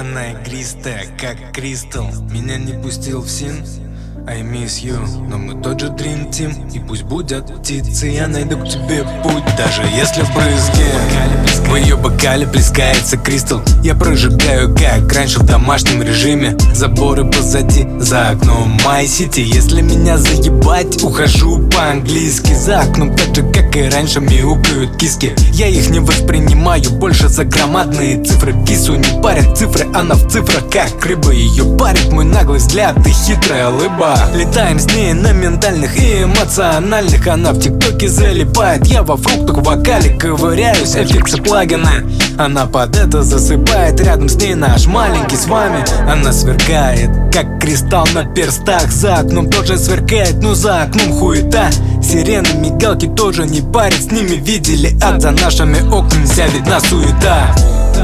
Она игристая, как кристалл. Меня не пустил в син, I miss you. Но мы тот же Dream Team. И пусть будут птицы, я найду к тебе путь. Даже если брызги в ее бокале плескается кристалл, я прожигаю, как раньше в домашнем режиме. Заборы позади, за окном My City. Если меня заебать, ухожу по-английски. За окном так же, как и раньше, мяукают киски. Я их не воспринимаю больше за громадные цифры. Кису не парят цифры, она в цифрах как рыба. Ее парит мой наглый взгляд и хитрая лыба. Летаем с ней на ментальных и эмоциональных. Она в тиктоке залипает, я во фруктах в вокале ковыряюсь, эффекты плагины. Она под это засыпает, рядом с ней наш маленький с вами. Она сверкает, как кристалл на перстах. За окном тоже сверкает, но за окном хуета. Сирены, мигалки тоже не парят, с ними видели ад. За нашими окнами вся видна суета.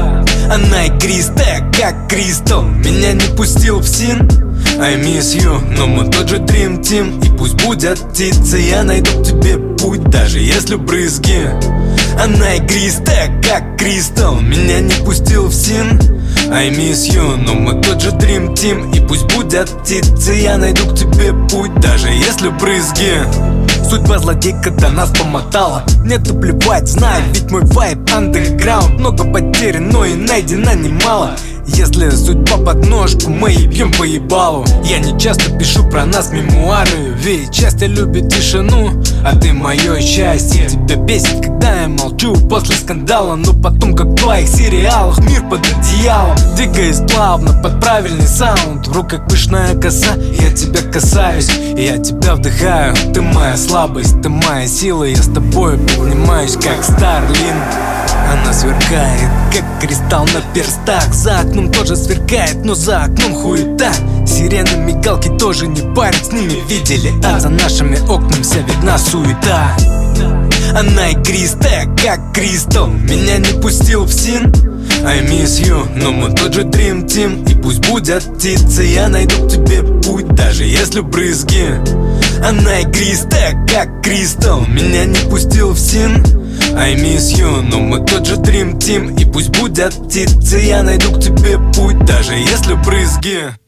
Она игристая, как кристалл. Меня не пустил в син, I miss you. Но мы тот же Dream Team. И пусть будут птицы, я найду к тебе путь. Даже если брызги. Она игристая, как кристалл. Меня не пустил в син, I miss you. Но мы тот же Dream Team. И пусть будут птицы, я найду к тебе путь. Даже если брызги. Судьба злодейка до нас помотала. Мне-то плевать, знаю, ведь мой вайб андерграунд. Много потерян, но и найдено немало. Если судьба под ножку, мы ебьем по ебалу. Я не часто пишу про нас мемуары, ведь счастье любит тишину, а ты мое счастье. Тебя бесит, когда я молчу после скандала, но потом, как в твоих сериалах, мир под одеялом. Двигаясь плавно под правильный саунд, в руках пышная коса, я тебя касаюсь, я тебя вдыхаю. Ты моя слабость, ты моя сила, я с тобой поднимаюсь, как Старлинг. Она сверкает, как кристалл на перстах. За окном тоже сверкает, но за окном хуета. Сирены, мигалки тоже не парят, с ними видели ад. За нашими окнами вся видна суета. Она игристая, как кристалл. Меня не пустил в син, I miss you. Но мы тот же Dream Team. И пусть будут птицы, я найду к тебе путь. Даже если брызги. Она игристая, как кристалл. Меня не пустил в син, I miss you. Но мы тот же Dream Team. И пусть будут птицы, я найду к тебе путь. Даже если брызги.